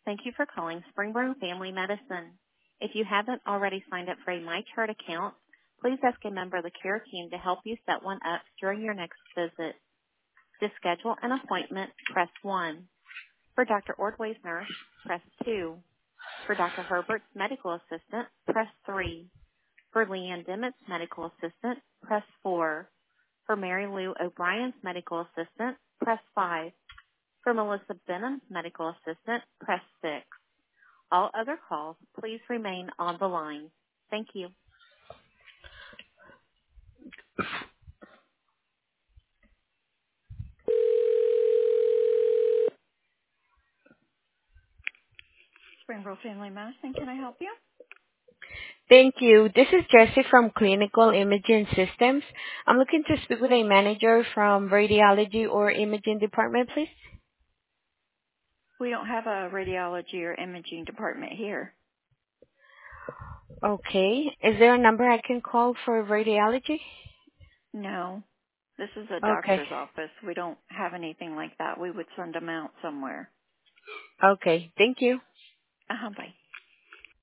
Thank you for calling Springboro Family Medicine. If you haven't already signed up for a MyChart account, please ask a member of the care team to help you set one up during your next visit. To schedule an appointment, press 1. For Dr. Ordway's nurse, press 2. For Dr. Herbert's medical assistant, press 3. For Leanne Dimmitt's medical assistant, press 4. For Mary Lou O'Brien's medical assistant, press 5. For Melissa Benham's medical assistant, press 6. All other calls, please remain on the line. Thank you. Springboro Family Medicine, can I help you? Thank you. This is Jessie from Clinical Imaging Systems. I'm looking to speak with a manager from radiology or imaging department, please. We don't have a radiology or imaging department here. Okay. Is there a number I can call for radiology? No. This is a Okay. doctor's office. We don't have anything like that. We would send them out somewhere. Okay. Thank you. Bye.